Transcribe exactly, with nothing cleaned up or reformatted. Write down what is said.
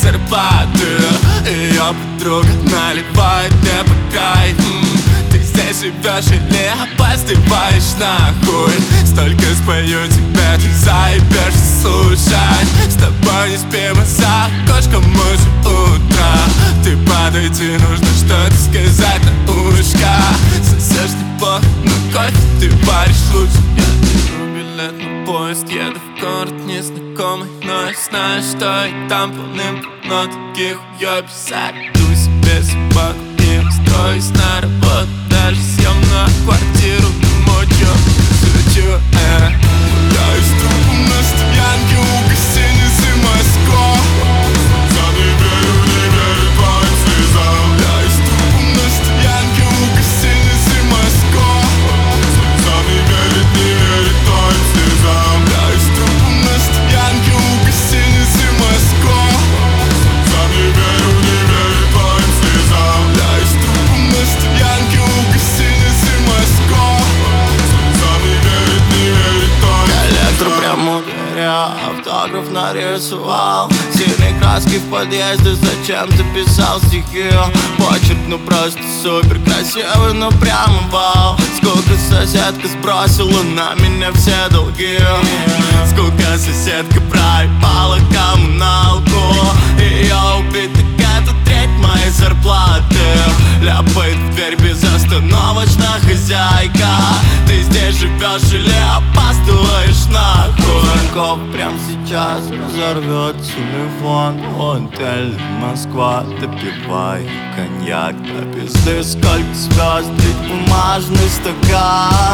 зарплаты. Ее подруга наливает мне по край. Ты здесь живешь или опаздываешь нахуй? Столько спою тебе, ты заебешься слушать. С тобой не спим, а за окошком уже утро. Ты подойди, нужно что-то сказать на ушко. Сосешь неплохо, но кофе ты варишь лучше. Я беру билет на поезд, еду в город незнакомый, но я знаю, что и там полным-полно таких уёбищ. Заведу себе собаку и устроюсь на работу. Даже съемную квартиру ночью залечу, э Гуляю с трупом на стоянке у гостиницы Москва. Сам не верю, не верю твоим слезам. Гуляю с трупом на стоянке у гостиницы Москва. Сам не верит, не верит твоим слезам. Гуляю с трупом на стоянке у гостиницы Москва. Сам не верю, не верит твоим слезам. Гуляю с трупом на стоянке у гостиницы Москва. Сам не верит, не верит твоим слезам. Электро прямо у двери, автограф нарисовал. Синие краски в подъезде, зачем ты писал стихи? Почерк ну просто супер красивый, но прямо вау. Сколько соседка сбросила на меня все долги. Сколько соседка проебала коммуналку. Ее убить, так это треть моей зарплаты. Ляпает в дверь безостановочно хозяйка. Ты здесь живешь или опаздываешь нахуй? Звонков прямо сейчас разорвет телефон. Отель Москва, допивай коньяк до пизды. Сколько звезд, ведь бумажный стакан.